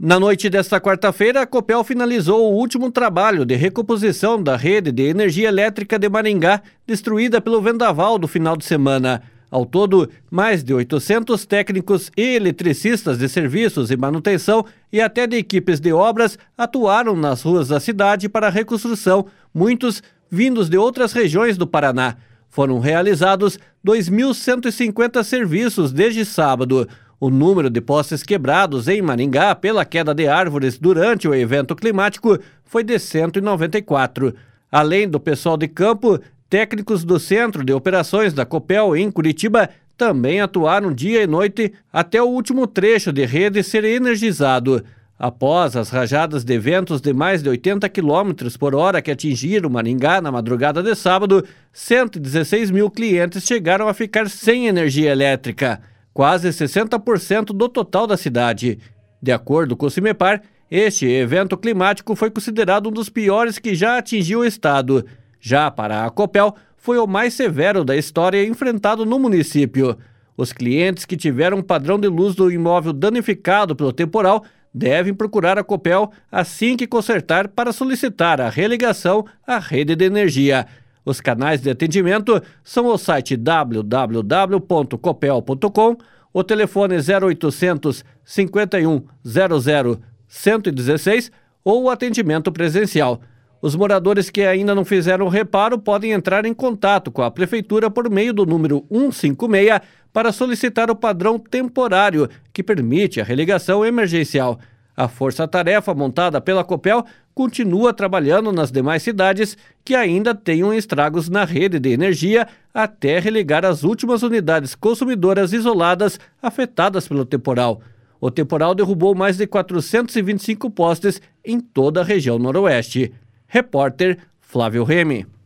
Na noite desta quarta-feira, a Copel finalizou o último trabalho de recomposição da rede de energia elétrica de Maringá, destruída pelo vendaval do final de semana. Ao todo, mais de 800 técnicos e eletricistas de serviços e manutenção e até de equipes de obras atuaram nas ruas da cidade para a reconstrução, muitos vindos de outras regiões do Paraná. Foram realizados 2.150 serviços desde sábado. O número de postes quebrados em Maringá pela queda de árvores durante o evento climático foi de 194. Além do pessoal de campo, técnicos do Centro de Operações da Copel em Curitiba também atuaram dia e noite até o último trecho de rede ser energizado. Após as rajadas de ventos de mais de 80 km por hora que atingiram Maringá na madrugada de sábado, 116 mil clientes chegaram a ficar sem energia elétrica, quase 60% do total da cidade. De acordo com o CIMEPAR, este evento climático foi considerado um dos piores que já atingiu o estado. Já para a Copel, foi o mais severo da história enfrentado no município. Os clientes que tiveram um padrão de luz do imóvel danificado pelo temporal devem procurar a Copel assim que consertar para solicitar a religação à rede de energia. Os canais de atendimento são o site www.copel.com, o telefone 0800 51 00 116 ou o atendimento presencial. Os moradores que ainda não fizeram o reparo podem entrar em contato com a Prefeitura por meio do número 156 para solicitar o padrão temporário que permite a religação emergencial. A força-tarefa montada pela Copel continua trabalhando nas demais cidades que ainda tenham estragos na rede de energia até religar as últimas unidades consumidoras isoladas afetadas pelo temporal. O temporal derrubou mais de 425 postes em toda a região noroeste. Repórter Flávio Remy.